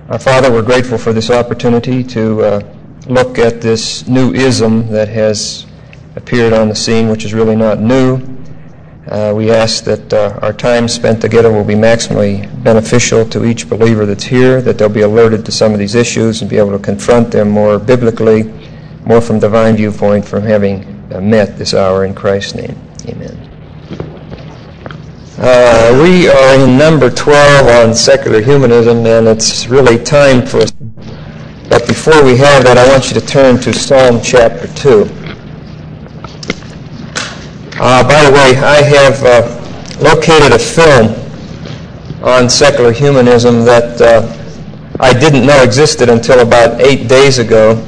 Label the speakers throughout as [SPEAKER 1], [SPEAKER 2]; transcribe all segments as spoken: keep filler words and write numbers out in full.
[SPEAKER 1] Our Father, we're grateful for this opportunity to uh, look at this new ism that has appeared on the scene, which is really not new. Uh, we ask that uh, our time spent together will be maximally beneficial to each believer that's here, that they'll be alerted to some of these issues and be able to confront them more biblically, more from divine viewpoint, from having uh, met this hour in Christ's name. Amen. Uh, we are in number twelve on secular humanism, and it's really time for us. But before we have that, I want you to turn to Psalm chapter two. Uh, by the way, I have uh, located a film on secular humanism that uh, I didn't know existed until about eight days ago.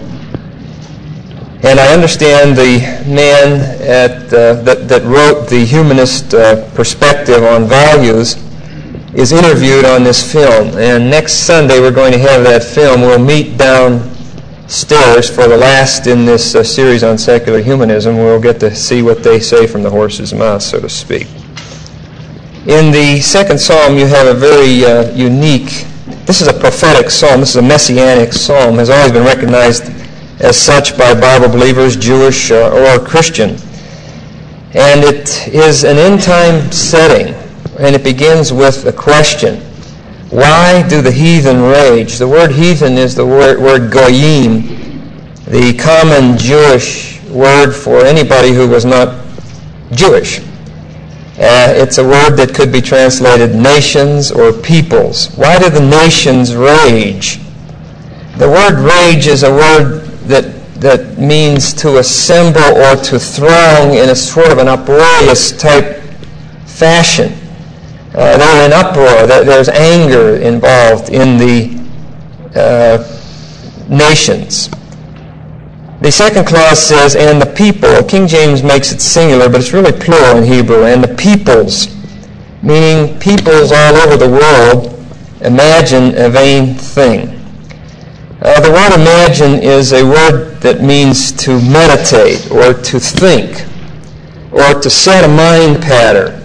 [SPEAKER 1] And I understand the man at, uh, that, that wrote the humanist uh, perspective on values is interviewed on this film. And next Sunday we're going to have that film. We'll meet downstairs for the last in this uh, series on secular humanism. We'll get to see what they say from the horse's mouth, so to speak. In the second psalm you have a very uh, unique, this is a prophetic psalm, this is a messianic psalm, has always been recognized as such by Bible believers, Jewish uh, or Christian. And it is an end-time setting, and it begins with a question. Why do the heathen rage? The word heathen is the word, word goyim, the common Jewish word for anybody who was not Jewish. Uh, it's a word that could be translated nations or peoples. Why do the nations rage? The word rage is a word that that means to assemble or to throng in a sort of an uproarious type fashion. Uh, they're in uproar. There's anger involved in the uh, nations. The second clause says, and the people. King James makes it singular, but it's really plural in Hebrew. And the peoples, meaning peoples all over the world, imagine a vain thing. Uh, the word imagine is a word that means to meditate or to think or to set a mind pattern.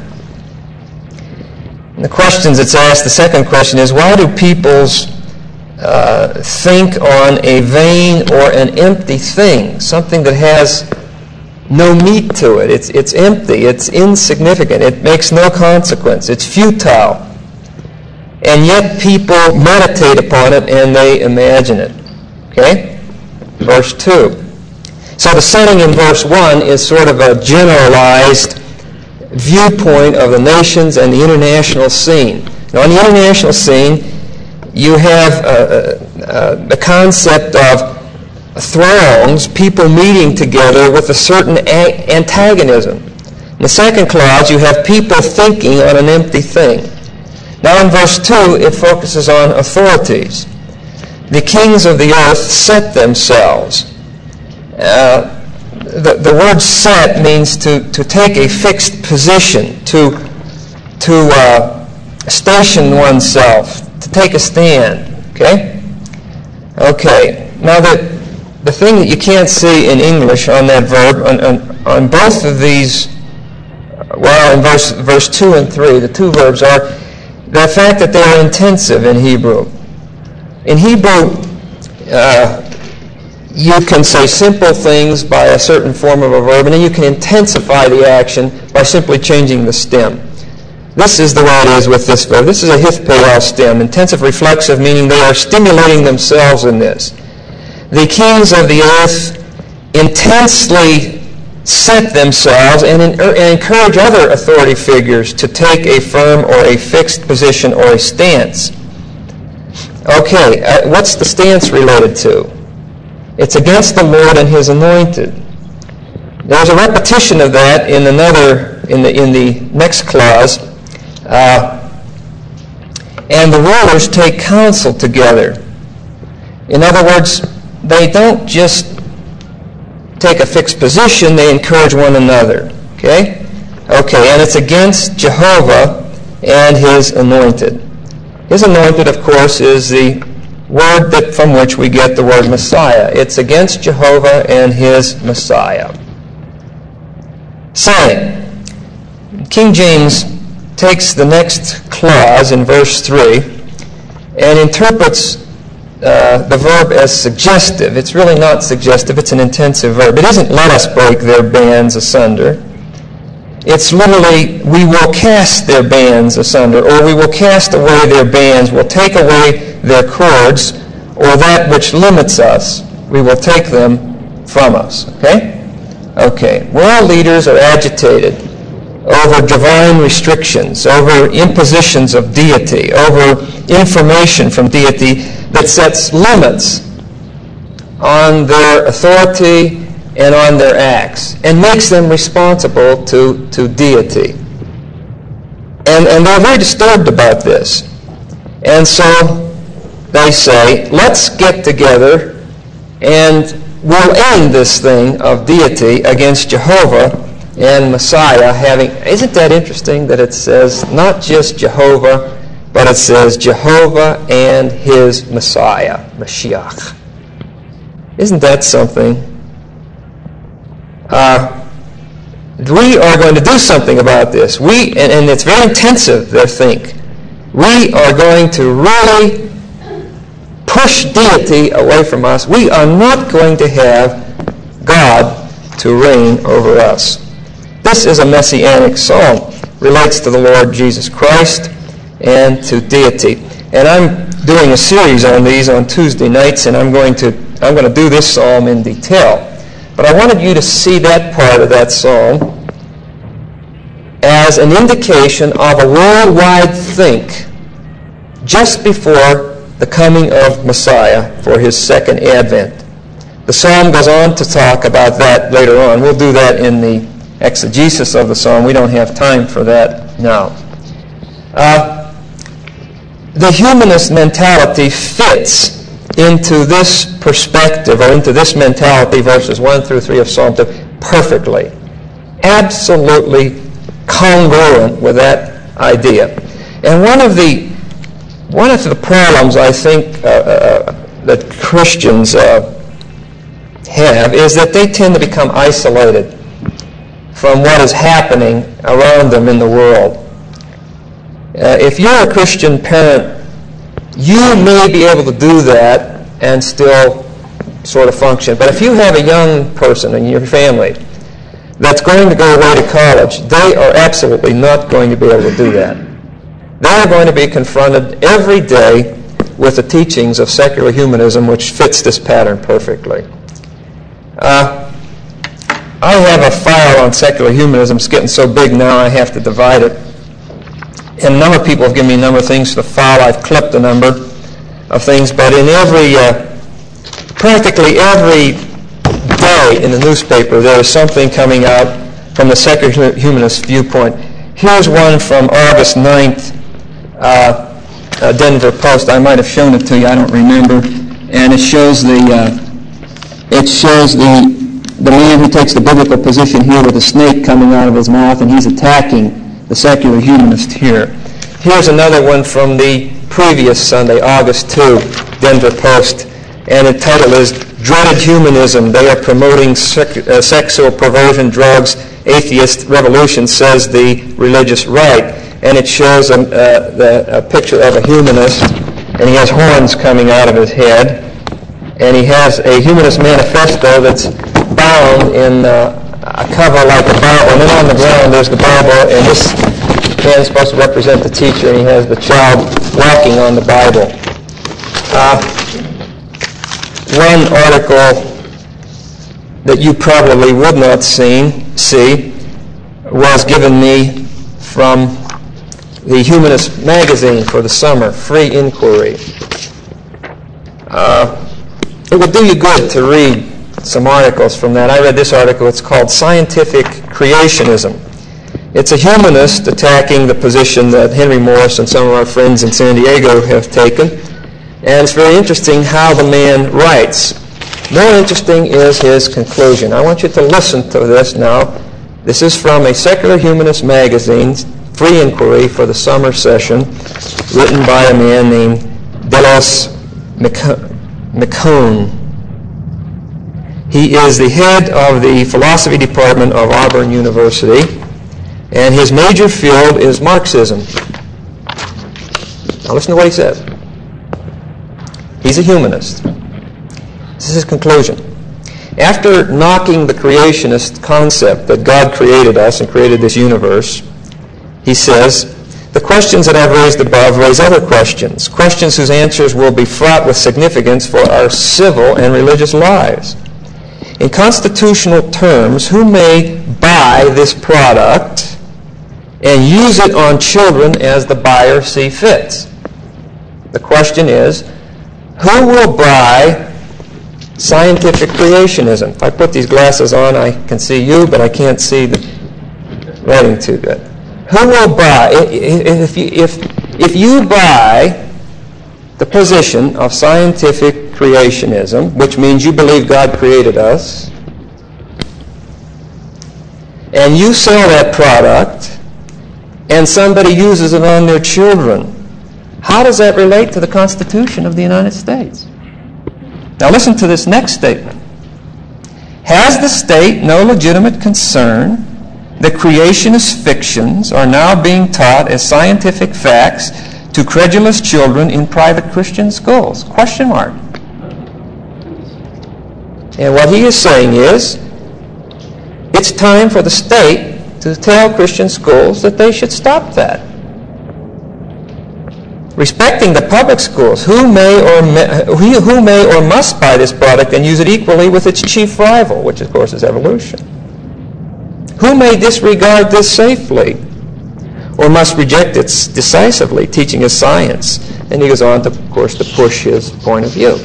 [SPEAKER 1] And the questions it's asked, the second question is, why do peoples uh, think on a vain or an empty thing, something that has no meat to it? It's, it's empty, it's insignificant, it makes no consequence, it's futile. And yet people meditate upon it and they imagine it. Okay? Verse two. So the setting in verse one is sort of a generalized viewpoint of the nations and the international scene. Now, on the international scene, you have uh, uh, the concept of throngs, people meeting together with a certain a- antagonism. In the second clause, you have people thinking on an empty thing. Now in verse two, it focuses on authorities. The kings of the earth set themselves. Uh, the, the word set means to, to take a fixed position, to, to uh, station oneself, to take a stand. Okay? Okay. Now the, the thing that you can't see in English on that verb, on, on, on both of these, well, in verse, verse two and three, the two verbs are the fact that they are intensive in Hebrew. In Hebrew, uh, you can say simple things by a certain form of a verb, and then you can intensify the action by simply changing the stem. This is the way it is with this verb. This is a hithpeal stem, intensive reflexive, meaning they are stimulating themselves in this. The kings of the earth intensely set themselves and, in, and encourage other authority figures to take a firm or a fixed position or a stance. Okay, uh, what's the stance related to? It's against the Lord and His anointed. There's a repetition of that in another, in the in the next clause. Uh, and the rulers take counsel together. In other words, they don't just take a fixed position, they encourage one another. Okay? Okay, and it's against Jehovah and His anointed. His anointed, of course, is the word that from which we get the word Messiah. It's against Jehovah and His Messiah. Second, King James takes the next clause in verse three and interprets uh, the verb as suggestive. It's really not suggestive. It's an intensive verb. It isn't let us break their bands asunder. It's literally, we will cast their bands asunder, or we will cast away their bands. We'll take away their cords, or that which limits us. We will take them from us. Okay? Okay. World leaders are agitated over divine restrictions, over impositions of deity, over information from deity that sets limits on their authority and on their acts, and makes them responsible to, to deity. And, and they're very disturbed about this. And so they say, let's get together and we'll end this thing of deity against Jehovah and Messiah having... Isn't that interesting that it says not just Jehovah, but it says Jehovah and his Messiah, Mashiach. Isn't that something? Uh, we are going to do something about this. We, and, and it's very intensive, they think. We are going to really push deity away from us. We are not going to have God to reign over us. This is a messianic psalm. Relates to the Lord Jesus Christ and to deity. And I'm doing a series on these on Tuesday nights, and I'm going to I'm going to do this psalm in detail. But I wanted you to see that part of that psalm as an indication of a worldwide think just before the coming of Messiah for his second advent. The psalm goes on to talk about that later on. We'll do that in the exegesis of the psalm. We don't have time for that now. Uh, the humanist mentality fits into this perspective, or into this mentality, verses one through three of Psalm two, perfectly. Absolutely congruent with that idea. And one of the one of the problems I think uh, uh, that Christians uh, have is that they tend to become isolated from what is happening around them in the world. Uh, if you're a Christian parent, you may be able to do that and still sort of function. But if you have a young person in your family that's going to go away to college, they are absolutely not going to be able to do that. They are going to be confronted every day with the teachings of secular humanism, which fits this pattern perfectly. Uh, I have a file on secular humanism. It's getting so big now I have to divide it. And a number of people have given me a number of things to the file. I've clipped a number of things, but in every, uh, practically every day in the newspaper, there is something coming out from the secular humanist viewpoint. Here's one from August ninth, uh, uh, Denver Post. I might have shown it to you. I don't remember. And it shows the uh, it shows the the man who takes the biblical position here with a snake coming out of his mouth, and he's attacking the secular humanist here. Here's another one from the previous Sunday, August second, Denver Post, and the title is Dreaded Humanism. They are promoting sec- uh, sexual perversion, drugs, atheist revolution, says the religious right. And it shows a, uh, the, a picture of a humanist, and he has horns coming out of his head, and he has a humanist manifesto that's bound in uh, a cover like a Bible, and then on the ground there's the Bible, and this man is supposed to represent the teacher, and he has the child walking on the Bible. Uh, one article that you probably would not seen, see was given me from the Humanist magazine for the summer, Free Inquiry. Uh, it would do you good to read some articles from that. I read this article. It's called Scientific Creationism. It's a humanist attacking the position that Henry Morris and some of our friends in San Diego have taken. And it's very interesting how the man writes. More interesting is his conclusion. I want you to listen to this now. This is from a secular humanist magazine, Free Inquiry, for the summer session, written by a man named Delos McCone. He is the head of the philosophy department of Auburn University, and his major field is Marxism. Now listen to what he says. He's a humanist. This is his conclusion. After knocking the creationist concept that God created us and created this universe, he says, the questions that I've raised above raise other questions, questions whose answers will be fraught with significance for our civil and religious lives. In constitutional terms, who may buy this product and use it on children as the buyer see fits? The question is, who will buy scientific creationism? If I put these glasses on, I can see you, but I can't see the writing too good. Who will buy, if you, if, if you buy the position of scientific creationism, which means you believe God created us, and you sell that product, and somebody uses it on their children, how does that relate to the Constitution of the United States? Now listen to this next statement. Has the state no legitimate concern that creationist fictions are now being taught as scientific facts to credulous children in private Christian schools? Question mark. And what he is saying is, it's time for the state to tell Christian schools that they should stop that. Respecting the public schools, who may or may, who may or must buy this product and use it equally with its chief rival, which of course is evolution? Who may disregard this safely or must reject it decisively, teaching as science? And he goes on, to, of course, to push his point of view.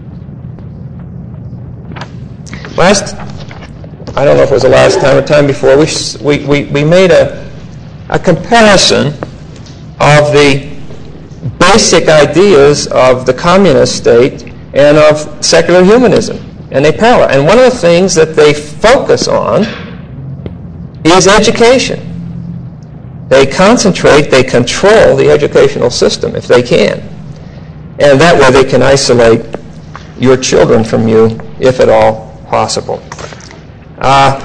[SPEAKER 1] Last, I don't know if it was the last time or time before, we, we, we, we made a, a comparison of the basic ideas of the communist state and of secular humanism. And they parallel. And one of the things that they focus on is education. They concentrate, they control the educational system if they can. And that way they can isolate your children from you, if at all possible. Uh,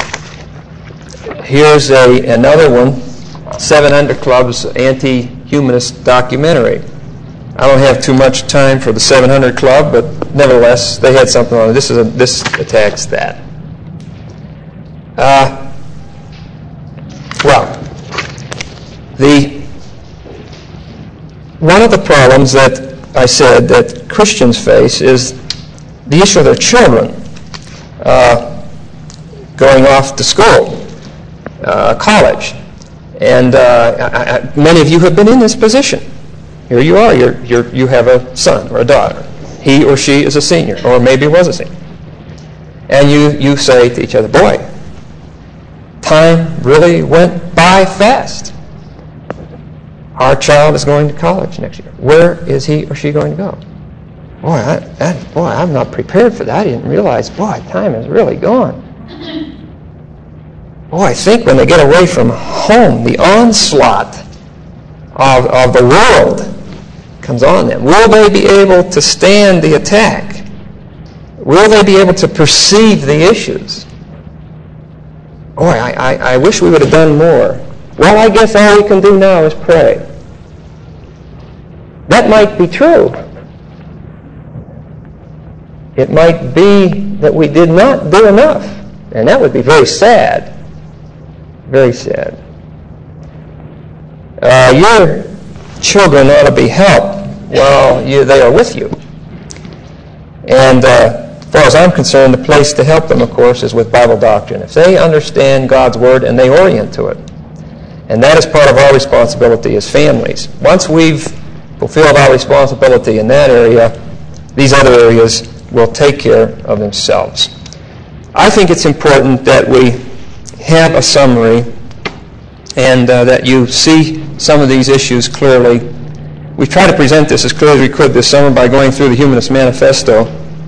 [SPEAKER 1] here's a, another one, Seven Under Club's anti-humanist documentary. I don't have too much time for the seven hundred Club, but nevertheless, they had something on it. This, is a, this attacks that. Uh, well, the one of the problems that I said that Christians face is the issue of their children uh, going off to school, uh, college. And uh, I, I, many of you have been in this position. Here you are. You're, you're, you have a son or a daughter. He or she is a senior, or maybe was a senior. And you, you say to each other, boy, time really went by fast. Our child is going to college next year. Where is he or she going to go? Boy, I, that, boy, I'm not prepared for that. I didn't realize, boy, time is really gone. Boy, I think when they get away from home, the onslaught of, of the world comes on them. Will they be able to stand the attack? Will they be able to perceive the issues? Boy, I, I, I wish we would have done more. Well, I guess all we can do now is pray. That might be true. It might be that we did not do enough, and that would be very sad. Very sad. Uh, your children ought to be helped while you, they are with you. And uh, as far as I'm concerned, the place to help them, of course, is with Bible doctrine. If they understand God's Word and they orient to it. And that is part of our responsibility as families. Once we've fulfilled our responsibility in that area, these other areas will take care of themselves. I think it's important that we have a summary and uh, that you see some of these issues clearly. We try to present this as clearly as we could this summer by going through the Humanist Manifesto,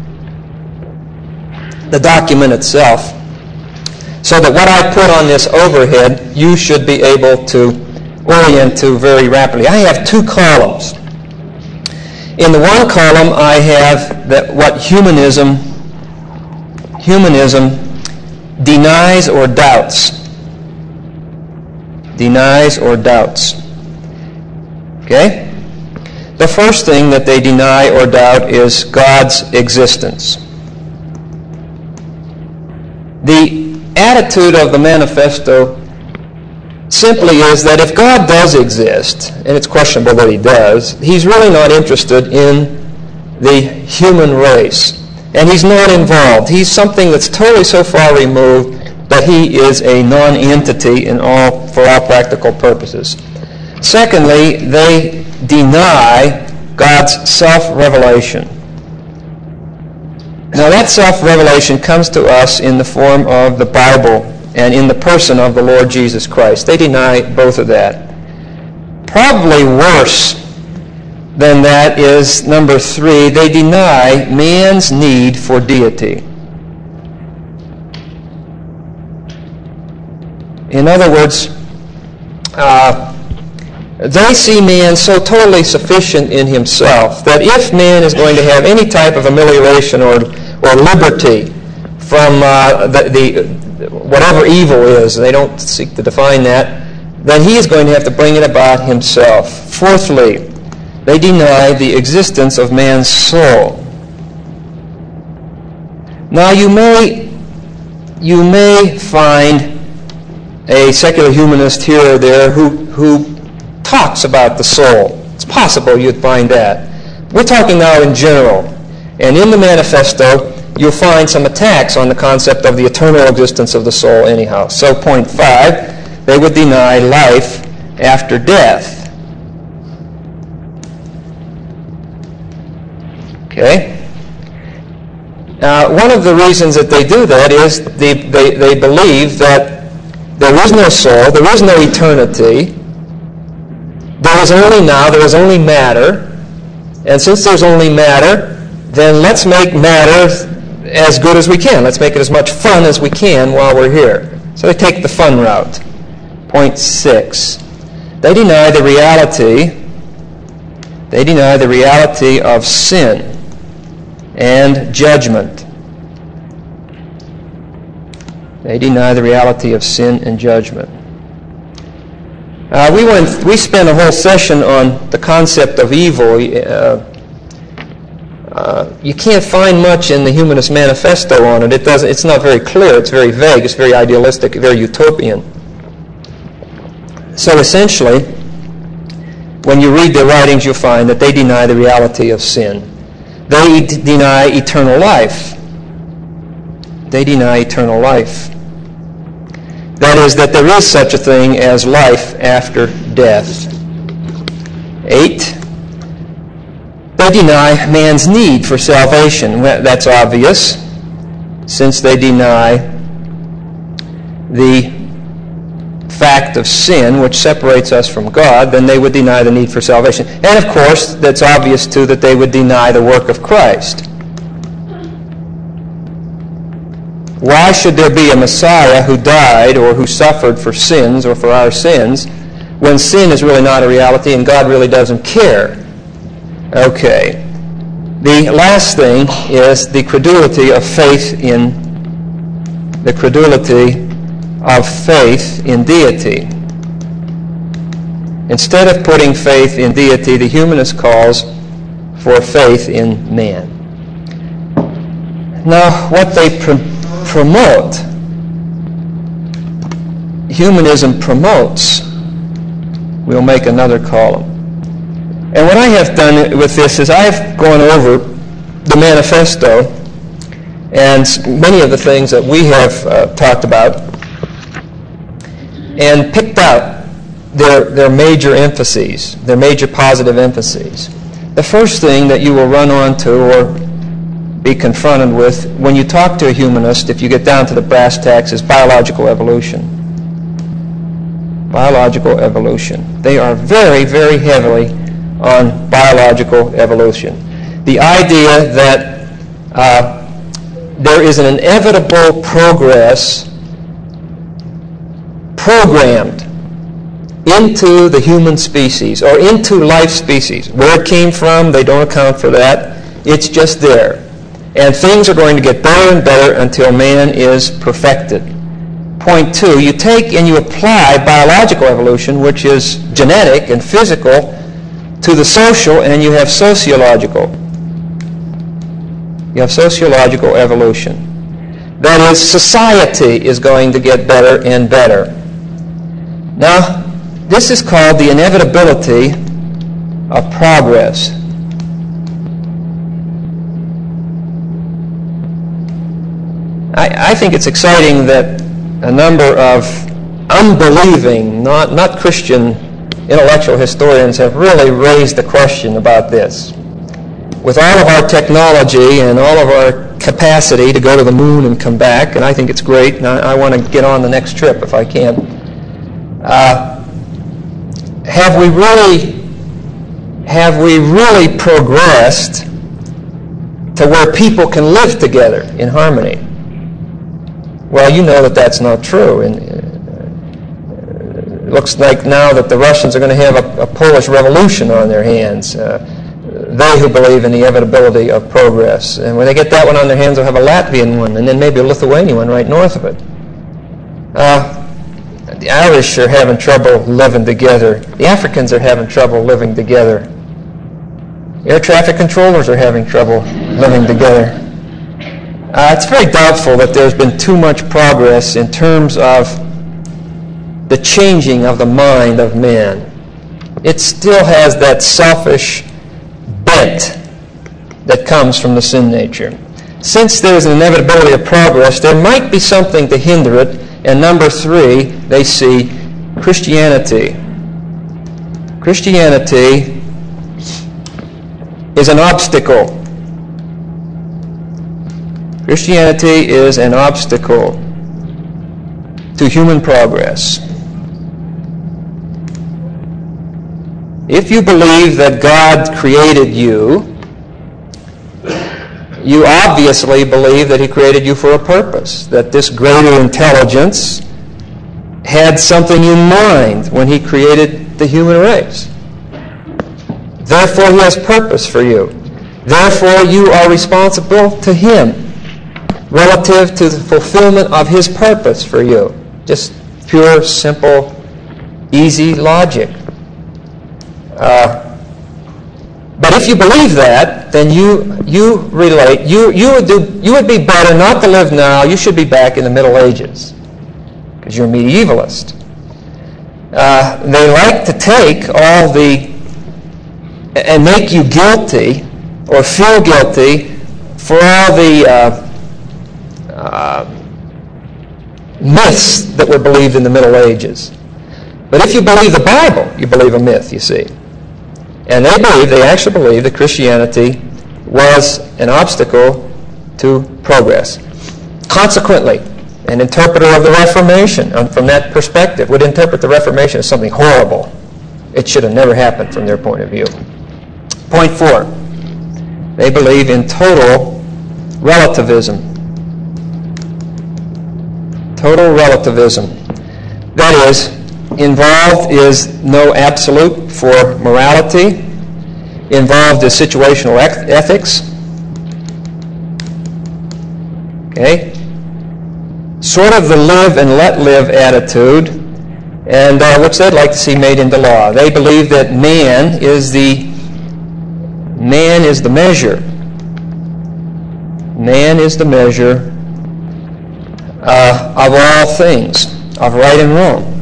[SPEAKER 1] the document itself, so that what I put on this overhead you should be able to orient to very rapidly. I have two columns. In the one column I have that what humanism humanism denies or doubts. Denies or doubts. Okay? The first thing that they deny or doubt is God's existence. The attitude of the manifesto simply is that if God does exist, and it's questionable that he does, he's really not interested in the human race. And he's not involved. He's something that's totally so far removed that he is a non-entity in all, for all practical purposes. Secondly, they deny God's self-revelation. Now that self-revelation comes to us in the form of the Bible and in the person of the Lord Jesus Christ. They deny both of that. Probably worse than that is number three, they deny man's need for deity. In other words, uh, they see man so totally sufficient in himself that if man is going to have any type of amelioration or, or liberty from uh, the, the whatever evil is, they don't seek to define that, then he is going to have to bring it about himself. Fourthly, they deny the existence of man's soul. Now you may, you may find a secular humanist here or there who, who talks about the soul. It's possible you'd find that. We're talking now in general. And in the manifesto, you'll find some attacks on the concept of the eternal existence of the soul anyhow. So point five, they would deny life after death. Okay? Now, one of the reasons that they do that is they, they, they believe that there is no soul, there is no eternity, there is only now, there is only matter, and since there's only matter, then let's make matter as good as we can. Let's make it as much fun as we can while we're here. So they take the fun route. Point six. They deny the reality, they deny the reality of sin and judgment. They deny the reality of sin and judgment. Uh, we went. We spent a whole session on the concept of evil. Uh, uh, you can't find much in the Humanist Manifesto on it. It doesn't. It's not very clear. It's very vague. It's very idealistic. Very utopian. So essentially, when you read their writings, you'll find that they deny the reality of sin. They d- deny eternal life. They deny eternal life. That is, that there is such a thing as life after death. Eight, they deny man's need for salvation. Well, that's obvious, since they deny the fact of sin, which separates us from God, then they would deny the need for salvation. And of course, that's obvious too that they would deny the work of Christ. Why should there be a Messiah who died or who suffered for sins or for our sins when sin is really not a reality and God really doesn't care? Okay. The last thing is the credulity of faith in the credulity of faith in deity. Instead of putting faith in deity, the humanist calls for faith in man. Now, what they pr- promote, humanism promotes, we'll make another column. And what I have done with this is I've gone over the manifesto and many of the things that we have uh, talked about and picked out their, their major emphases, their major positive emphases. The first thing that you will run onto or be confronted with when you talk to a humanist, if you get down to the brass tacks, is biological evolution. Biological evolution. They are very, very heavily on biological evolution. The idea that uh, there is an inevitable progress programmed into the human species or into life species. Where it came from, they don't account for that. It's just there. And things are going to get better and better until man is perfected. Point two, you take and you apply biological evolution, which is genetic and physical, to the social, and you have sociological. You have sociological evolution. That is, society is going to get better and better. Now, this is called the inevitability of progress. I, I think it's exciting that a number of unbelieving, not, not Christian intellectual historians have really raised the question about this. With all of our technology and all of our capacity to go to the moon and come back, and I think it's great, and I, I want to get on the next trip if I can, uh, have we really, have we really progressed to where people can live together in harmony? Well, you know that that's not true. And it looks like now that the Russians are going to have a, a Polish revolution on their hands. Uh, they who believe in the inevitability of progress. And when they get that one on their hands, they'll have a Latvian one, and then maybe a Lithuanian one right north of it. Uh, the Irish are having trouble living together. The Africans are having trouble living together. Air traffic controllers are having trouble living together. Uh, it's very doubtful that there's been too much progress in terms of the changing of the mind of man. It still has that selfish bent that comes from the sin nature. Since there's an inevitability of progress, there might be something to hinder it. And number three, they see Christianity. Christianity is an obstacle. Christianity is an obstacle to human progress. If you believe that God created you, you obviously believe that He created you for a purpose, that this greater intelligence had something in mind when He created the human race. Therefore, He has purpose for you. Therefore, you are responsible to Him relative to the fulfillment of His purpose for you. Just pure, simple, easy logic. Uh, but if you believe that, then you you relate. You you would do. You would be better not to live now. You should be back in the Middle Ages, because you're a medievalist. Uh, they like to take all the and make you guilty or feel guilty for all the uh, uh, myths that were believed in the Middle Ages. But if you believe the Bible, you believe a myth, you see. And they believe, they actually believe that Christianity was an obstacle to progress. Consequently, an interpreter of the Reformation, um, from that perspective, would interpret the Reformation as something horrible. It should have never happened from their point of view. Point four, they believe in total relativism. Total relativism. That is, involved is no absolute for morality. Involved is situational ethics. Okay? Sort of the live and let live attitude, and uh, which they'd like to see made into law. They believe that man is the man is the measure. Man is the measure uh, of all things, of right and wrong.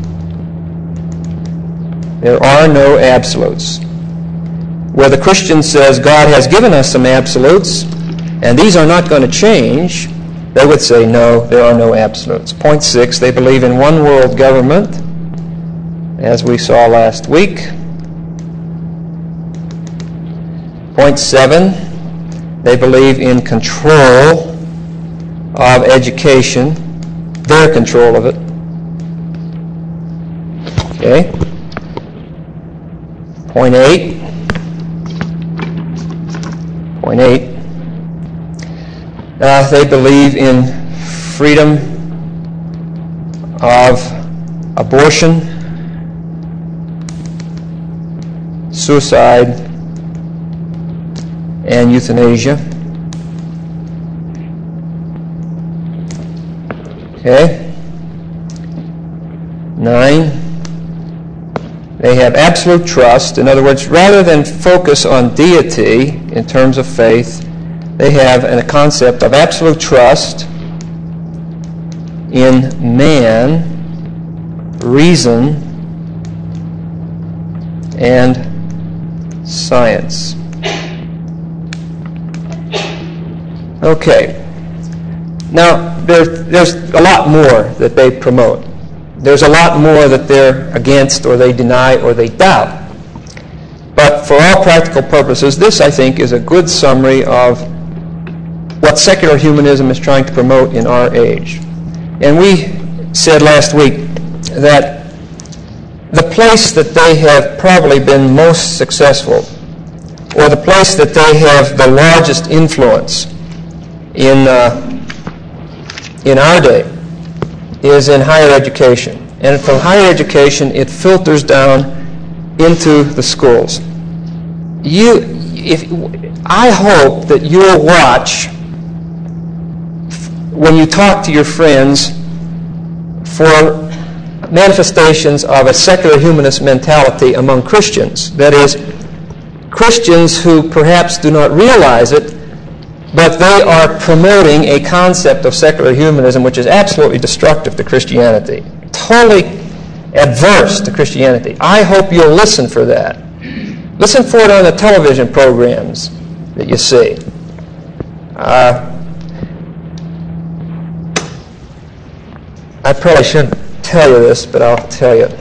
[SPEAKER 1] There are no absolutes. Where the Christian says God has given us some absolutes, and these are not going to change, they would say, no, there are no absolutes. Point six, they believe in one world government, as we saw last week. Point seven, they believe in control of education, their control of it. Okay? Point eight. Point eight. Uh, they believe in freedom of abortion, suicide, and euthanasia. Okay. Nine. They have absolute trust. In other words, rather than focus on deity in terms of faith, they have a concept of absolute trust in man, reason, and science. Okay. Now, there, there's a lot more that they promote. There's a lot more that they're against or they deny or they doubt. But for all practical purposes, this, I think, is a good summary of what secular humanism is trying to promote in our age. And we said last week that the place that they have probably been most successful, or the place that they have the largest influence in uh, in our day, is in higher education. And from higher education, it filters down into the schools. You, if I hope that you'll watch when you talk to your friends for manifestations of a secular humanist mentality among Christians. That is, Christians who perhaps do not realize it, but they are promoting a concept of secular humanism which is absolutely destructive to Christianity, totally adverse to Christianity. I hope you'll listen for that. Listen for it on the television programs that you see. Uh, I probably shouldn't tell you this, but I'll tell you.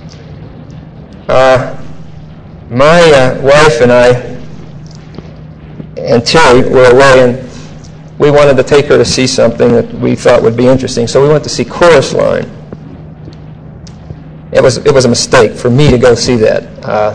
[SPEAKER 1] Uh, my uh, wife and I and Terry were away, and we wanted to take her to see something that we thought would be interesting, so we went to see Chorus Line. It was it was a mistake for me to go see that. Uh,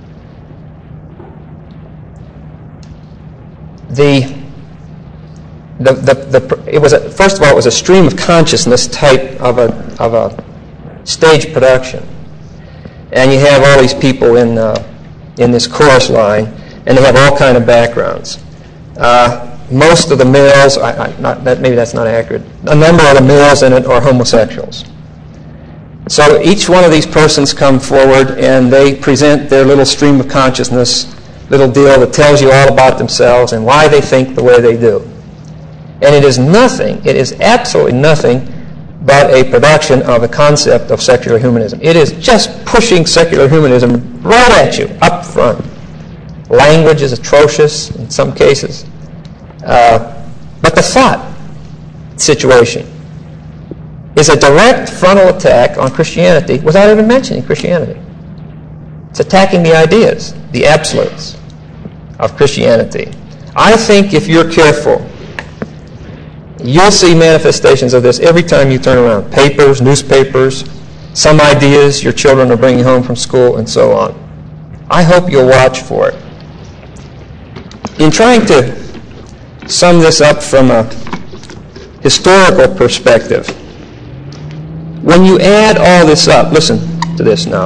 [SPEAKER 1] the, the the the it was a, first of all, it was a stream of consciousness type of a of a stage production, and you have all these people in uh, in this chorus line, and they have all kind of backgrounds. Uh, most of the males, I, I, not that maybe that's not accurate. A number of the males in it are homosexuals. So each one of these persons come forward and they present their little stream of consciousness, little deal that tells you all about themselves and why they think the way they do. And it is nothing, it is absolutely nothing but a production of the concept of secular humanism. It is just pushing secular humanism right at you, up front. Language is atrocious in some cases. Uh, but the thought situation is a direct frontal attack on Christianity without even mentioning Christianity. It's attacking the ideas, the absolutes of Christianity. I think if you're careful, you'll see manifestations of this every time you turn around. Papers, newspapers, some ideas your children are bringing home from school, and so on. I hope you'll watch for it. In trying to sum this up from a historical perspective, when you add all this up, listen to this now.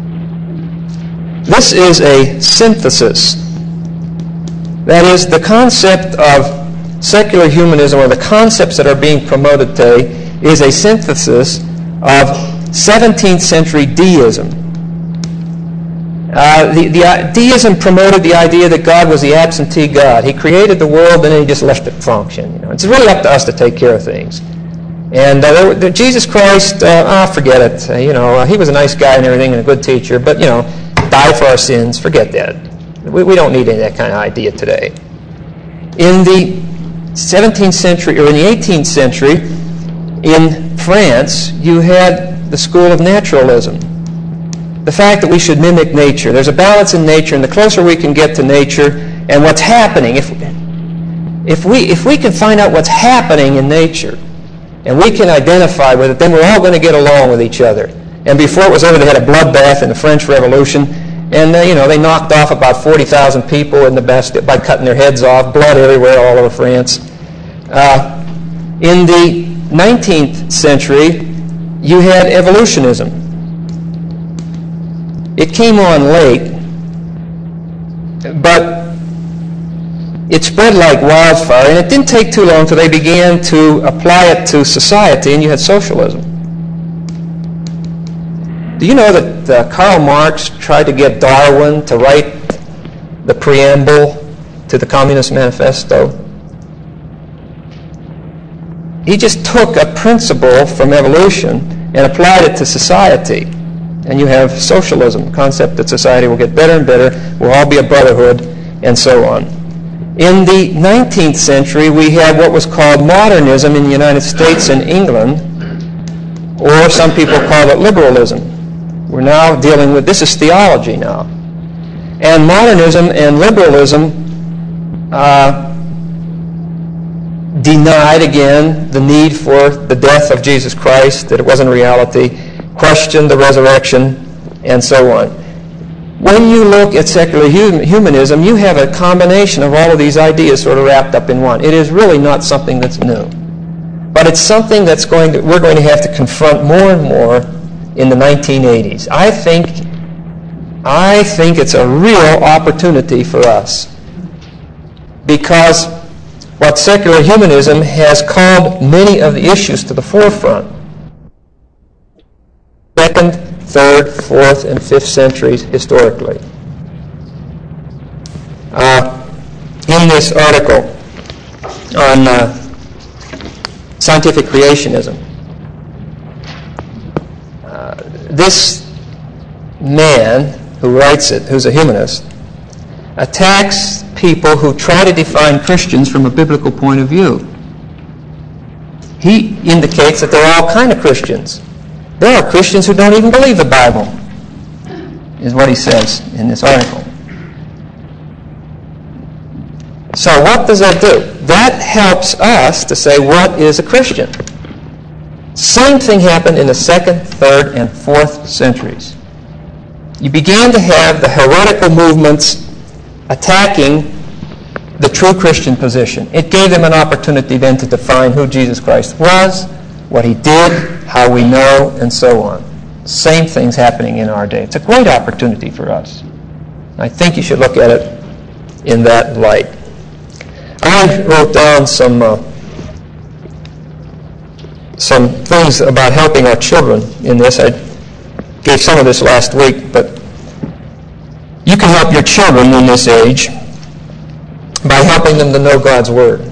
[SPEAKER 1] This is a synthesis. That is, the concept of secular humanism, or the concepts that are being promoted today, is a synthesis of seventeenth century deism. Uh, the, the uh, deism promoted the idea that God was the absentee God. He created the world and then he just left it function. You know, it's really up to us to take care of things. And uh, there, Jesus Christ, uh, ah, forget it. Uh, you know, uh, he was a nice guy and everything and a good teacher, but you know, died for our sins. Forget that. We, we don't need any of that kind of idea today. In the seventeenth century, or in the eighteenth century, in France, you had the school of naturalism. The fact that we should mimic nature. There's a balance in nature, and the closer we can get to nature and what's happening, if if we if we can find out what's happening in nature, and we can identify with it, then we're all going to get along with each other. And before it was over, they had a bloodbath in the French Revolution, and uh, you know they knocked off about forty thousand people in the Bastille by cutting their heads off, blood everywhere all over France. Uh, in the nineteenth century, you had evolutionism. It came on late, but it spread like wildfire, and it didn't take too long until they began to apply it to society, and you had socialism. Do you know that uh, Karl Marx tried to get Darwin to write the preamble to the Communist Manifesto? He just took a principle from evolution and applied it to society. And you have socialism, the concept that society will get better and better, we'll all be a brotherhood, and so on. In the nineteenth century, we had what was called modernism in the United States and England, or some people call it liberalism. We're now dealing with, this is theology now. And modernism and liberalism uh, denied, again, the need for the death of Jesus Christ, that it wasn't a reality, questioned the resurrection, and so on. When you look at secular humanism, you have a combination of all of these ideas sort of wrapped up in one. It is really not something that's new. But it's something that's going to, we're going to have to confront more and more in the nineteen eighties. I think, I think it's a real opportunity for us, because what secular humanism has called many of the issues to the forefront. Second, third, fourth, and fifth centuries historically. Uh, in this article on uh, scientific creationism, uh, this man who writes it, who's a humanist, attacks people who try to define Christians from a biblical point of view. He indicates that there are all kinds of Christians. There are Christians who don't even believe the Bible, is what he says in this article. So what does that do? That helps us to say, what is a Christian? Same thing happened in the second, third, and fourth centuries. You began to have the heretical movements attacking the true Christian position. It gave them an opportunity then to define who Jesus Christ was, what he did, how we know, and so on. Same thing's happening in our day. It's a great opportunity for us. I think you should look at it in that light. I wrote down some uh, some things about helping our children in this. I gave some of this last week, but you can help your children in this age by helping them to know God's Word.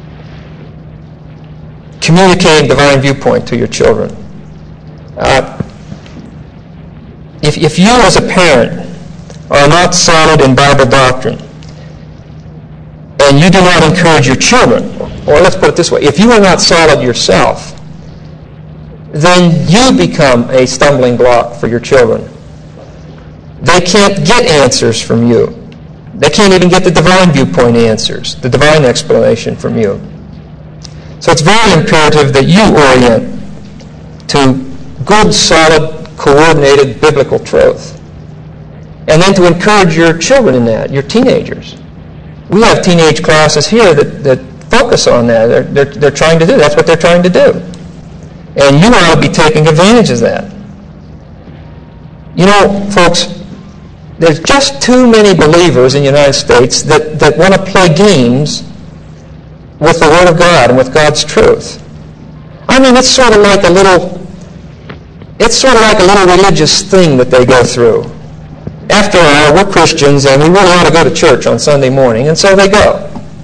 [SPEAKER 1] Communicating divine viewpoint to your children. Uh, if, if you as a parent are not solid in Bible doctrine, and you do not encourage your children, or let's put it this way, if you are not solid yourself, then you become a stumbling block for your children. They can't get answers from you. They can't even get the divine viewpoint answers, the divine explanation from you. So it's very imperative that you orient to good, solid, coordinated biblical truth. And then to encourage your children in that, your teenagers. We have teenage classes here that, that focus on that. They're, they're, they're trying to do. That's what they're trying to do. And you ought to be taking advantage of that. You know, folks, there's just too many believers in the United States that, that want to play games with the Word of God and with God's truth. I mean, it's sort of like a little, it's sort of like a little religious thing that they go through. After all, we're Christians and we really ought to go to church on Sunday morning, and so they go.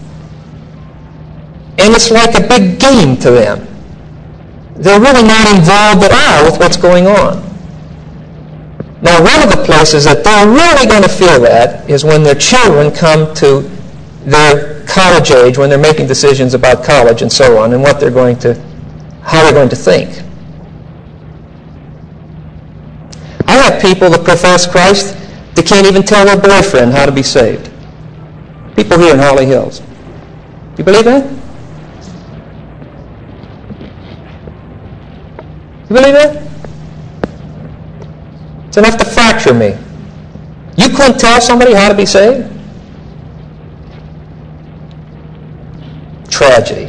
[SPEAKER 1] And it's like a big game to them. They're really not involved at all with what's going on. Now, one of the places that they're really going to feel that is when their children come to their college age, when they're making decisions about college and so on, and what they're going to, how they're going to think. I have people that profess Christ that can't even tell their boyfriend how to be saved. People here in Holly Hills. You believe that? You believe that? It's enough to fracture me. You couldn't tell somebody how to be saved? Tragedy.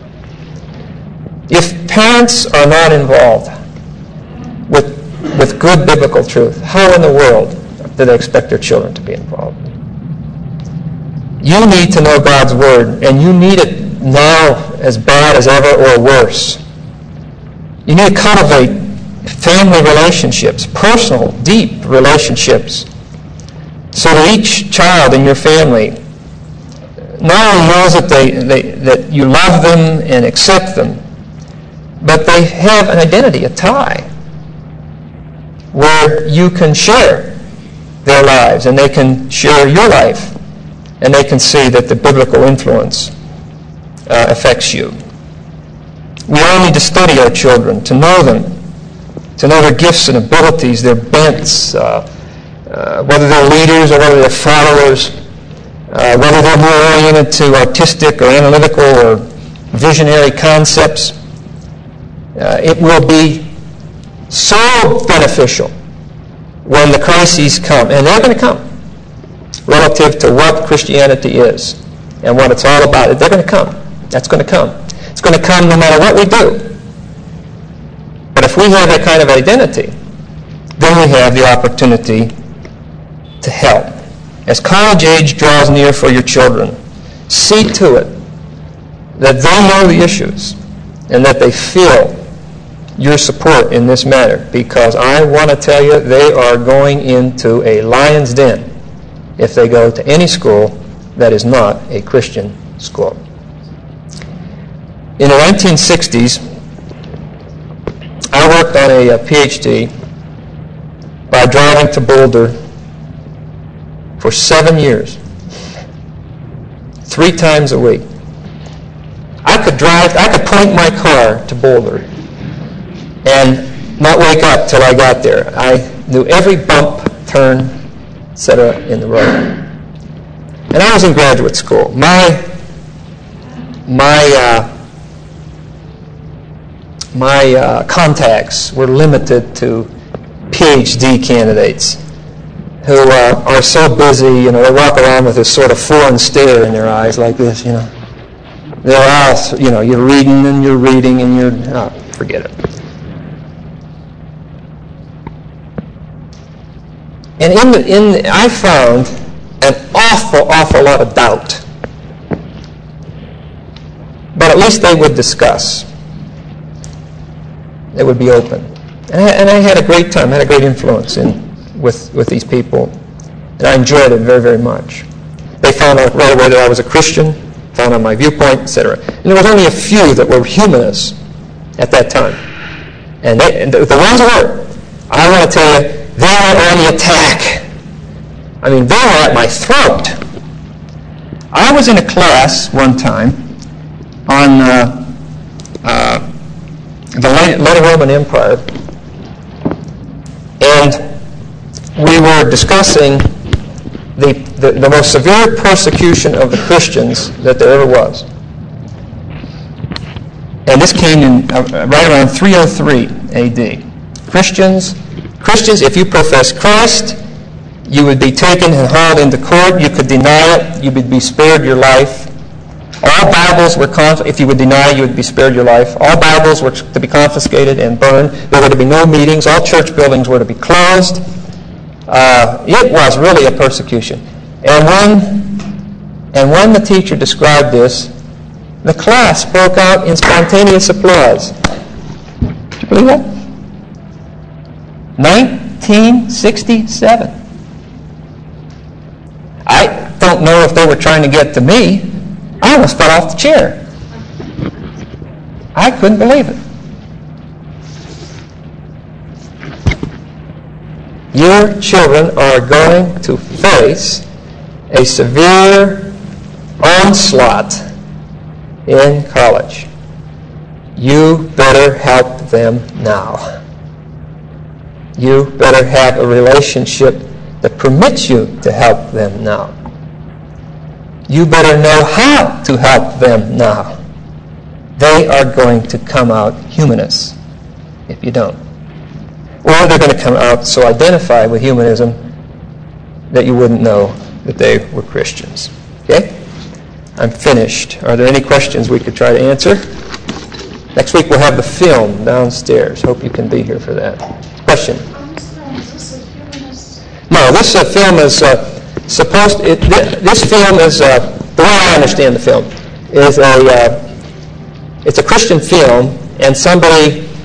[SPEAKER 1] If parents are not involved with, with good biblical truth, how in the world do they expect their children to be involved? You need to know God's Word, and you need it now as bad as ever or worse. You need to cultivate family relationships, personal, deep relationships, so that each child in your family not only knows that, they, they, that you love them and accept them, but they have an identity, a tie, where you can share their lives and they can share your life, and they can see that the biblical influence uh, affects you. We all need to study our children, to know them, to know their gifts and abilities, their bents, uh, uh, whether they're leaders or whether they're followers, uh, whether they're more oriented to artistic or analytical or visionary concepts. Uh, it will be so beneficial when the crises come, and they're going to come, relative to what Christianity is and what it's all about. They're going to come. That's going to come. It's going to come no matter what we do. But if we have that kind of identity, then we have the opportunity to help. As college age draws near for your children, see to it that they know the issues and that they feel your support in this matter, because I want to tell you they are going into a lion's den if they go to any school that is not a Christian school. In the nineteen sixties, I worked on a, a PhD by driving to Boulder for seven years, three times a week. I could drive, I could point my car to Boulder and not wake up till I got there. I knew every bump, turn, et cetera in the road. And I was in graduate school. My my uh, my uh, contacts were limited to PhD candidates who uh, are so busy, you know, they walk around with this sort of foreign stare in their eyes like this, you know. They're all, you know, you're reading and you're reading and you're, oh, forget it. And in the, in the, I found an awful, awful lot of doubt. But at least they would discuss. They would be open. And I, and I had a great time. I had a great influence in with, with these people. And I enjoyed it very, very much. They found out right away that I was a Christian, found out my viewpoint, et cetera. And there was only a few that were humanists at that time. And, they, and the, the ones that were, I want to tell you, they were on the attack. I mean, they were at my throat. I was in a class one time on uh, uh, the late, late Roman Empire, and we were discussing the, the, the most severe persecution of the Christians that there ever was. And this came in uh, right around three oh three A D. Christians, Christians, if you profess Christ, you would be taken and hauled into court. You could deny it. You would be spared your life. All Bibles were, conf- if you would deny, you would be spared your life. All Bibles were to be confiscated and burned. There were to be no meetings. All church buildings were to be closed. Uh, it was really a persecution. And when, and when the teacher described this, the class broke out in spontaneous applause. Did you believe that? nineteen sixty-seven. I don't know if they were trying to get to me. I almost fell off the chair. I couldn't believe it. Your children are going to face a severe onslaught in college. You better help them now. You better have a relationship that permits you to help them now. You better know how to help them now. They are going to come out humanists if you don't. Or they're going to come out so identified with humanism that you wouldn't know that they were Christians. Okay? I'm finished. Are there any questions we could try to answer? Next week we'll have the film downstairs. Hope you can be here for that. Question?
[SPEAKER 2] Is this a humanist?
[SPEAKER 1] No, this uh, film is uh, supposed. It, th- this film is uh, the way I understand the film is a. Uh, it's a Christian film, and somebody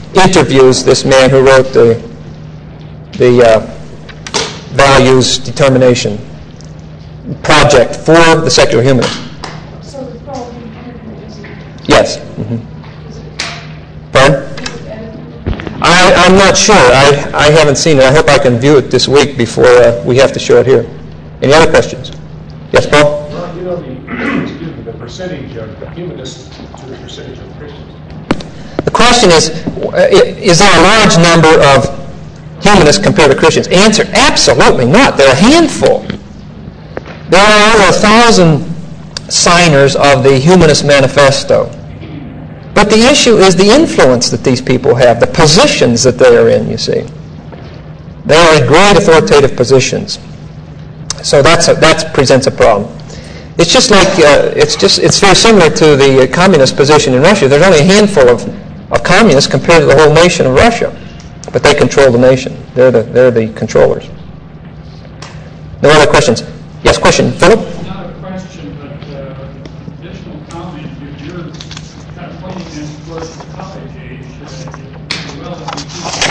[SPEAKER 1] interviews this man who wrote the, the uh, values determination project for the secular humanist.
[SPEAKER 2] So the quality interview is it?
[SPEAKER 1] Yes. Mm-hmm.
[SPEAKER 2] Is it,
[SPEAKER 1] Pardon?
[SPEAKER 2] is it edited?
[SPEAKER 1] I, I'm not sure. I, I haven't seen it. I hope I can view it this week before uh, we have to show it here. Any other questions? Yes, Paul?
[SPEAKER 3] Well, you know, the, excuse me, the percentage of humanists to the percentage of Christians.
[SPEAKER 1] The question is, is there a large number of humanists compared to Christians? Answer, absolutely not. There are a handful. There are over a thousand signers of the Humanist Manifesto. But the issue is the influence that these people have, the positions that they are in, you see. They are in great authoritative positions. So that's a, that presents a problem. It's just like, uh, it's just it's very similar to the uh, communist position in Russia. There's only a handful of, of communists compared to the whole nation of Russia. But they control the nation. They're the, they're the controllers. No other questions? Yes, question. Philip?
[SPEAKER 4] Not a question, but uh, additional comment. You're, you're kind of pointing this towards the college age. Uh, you're relatively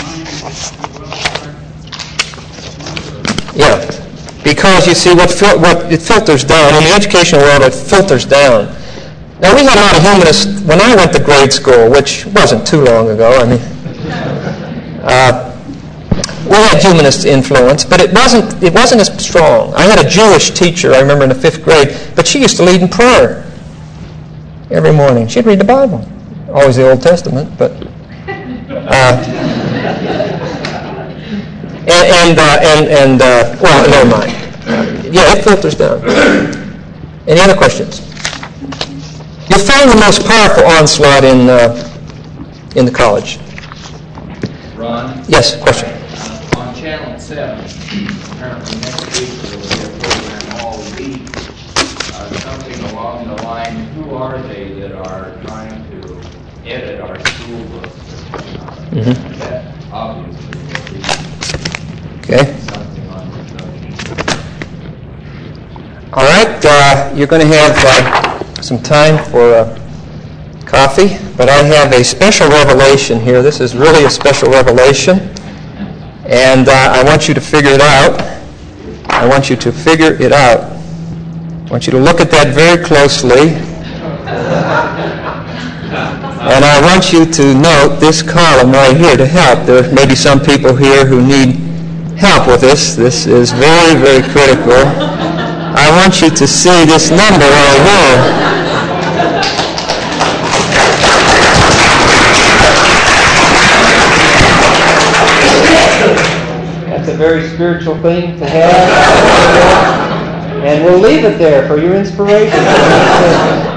[SPEAKER 1] Yeah, because you see what fil- what it filters down in the educational world. It filters down. Now we had a lot of humanists when I went to grade school, which wasn't too long ago. I mean, uh, we had humanist influence, but it wasn't it wasn't as strong. I had a Jewish teacher I remember in the fifth grade, but she used to lead in prayer every morning. She'd read the Bible, always the Old Testament, but. Uh, And and uh, and, and uh, well, never mind. Uh, yeah, it filters down. Any other questions? You'll find the most powerful onslaught in uh, in the college.
[SPEAKER 5] Ron?
[SPEAKER 1] Yes, question.
[SPEAKER 5] Uh, on Channel seven, apparently next week there will be a program all week, uh, something along the line, who are they that are trying to edit our school books?
[SPEAKER 1] Mm-hmm.
[SPEAKER 5] That obviously will be
[SPEAKER 1] Okay.
[SPEAKER 5] something on the subject.
[SPEAKER 1] All right. Uh, you're going to have uh, some time for uh, coffee, but I have a special revelation here. This is really a special revelation, and uh, I want you to figure it out. I want you to figure it out. I want you to look at that very closely. And I want you to note this column right here to help. There may be some people here who need help with this. This is very, very critical. I want you to see this number right here. That's a very spiritual thing to have. And we'll leave it there for your inspiration.